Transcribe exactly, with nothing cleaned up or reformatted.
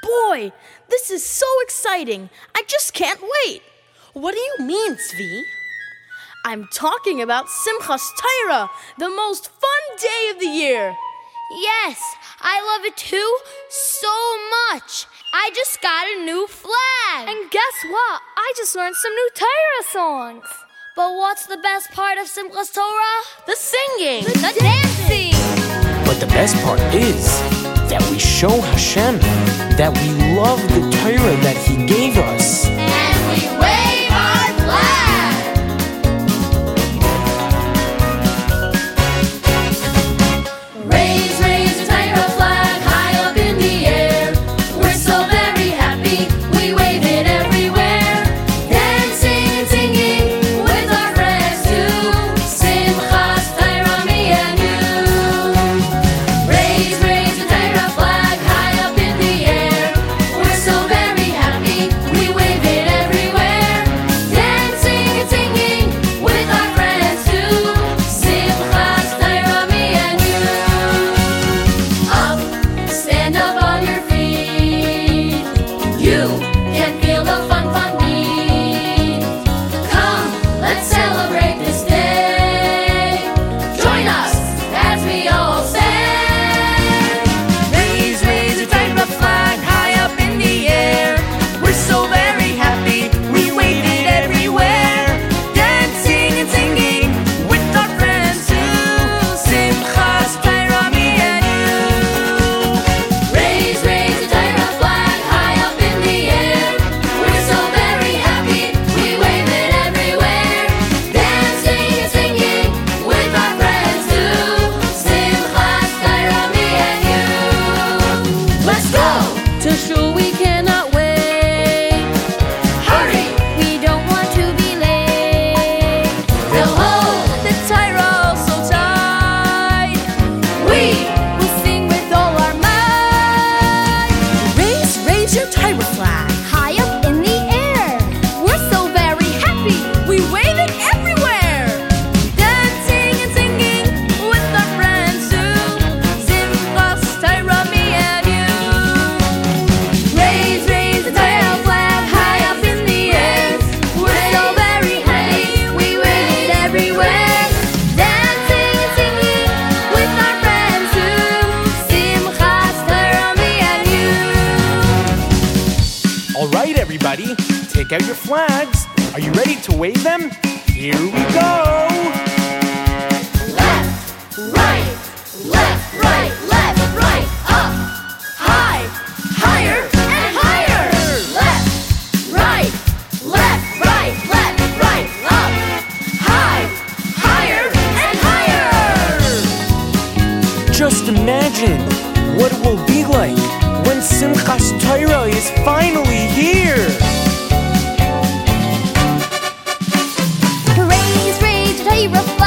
Boy, this is so exciting. I just can't wait. What do you mean, Zvi? I'm talking about Simchas Torah, the most fun day of the year. Yes, I love it too so much. I just got a new flag. And guess what? I just learned some new Torah songs. But what's the best part of Simchas Torah? The singing. The, the dancing. But the best part is that we show Hashem that we love the Torah that He gave us. And we wave our flag. Raise, raise the Torah flag high up in the air. We're so very happy, we wave it everywhere. Dancing and singing with our friends too. Simchas Torah, me and you. Raise, raise the Torah flag high up in the air. We're so very happy, we wave it everywhere. Dancing and singing with our friends too. Simchas Torah, me and you. Up, stand up on your feet. You can feel the fun, fun beat. Come, let's celebrate this day. Join us as we all say. Raise, raise a Torah flag high up in the air. We're so very happy, we wave it everywhere. Dancing and singing with our friends too. Simchas Torah, me and you. Raise, raise the Torah flag high up in the air. We're so very happy, we wave it everywhere. Dancing and singing with our friends too. Simchas Torah, me and you. Let's go! To shul we cannot wait. Hurry! We don't want to be late. They'll hold. The Torah so tight. We We'll sing with all our might. Raise, raise your Torah flag. High up in the air. We're so very happy. We wave it everywhere. Dancing and singing with our friends too. Simchas Torah, me and you. raise, raise the Torah flag high up in the air. We're so very happy, we wave it everywhere. Dancing and singing with our friends too. Simchas Torah, me and you. All right, everybody, take out your flags. Are you ready to wave them? Here we go. Left, right, left, right, left, right, up, high, higher, and higher. Left, right, left, right, left, right, up, high, higher, and higher. Just imagine what it will be like when Simchas Torah is finally here. Raise, raise the Torah flag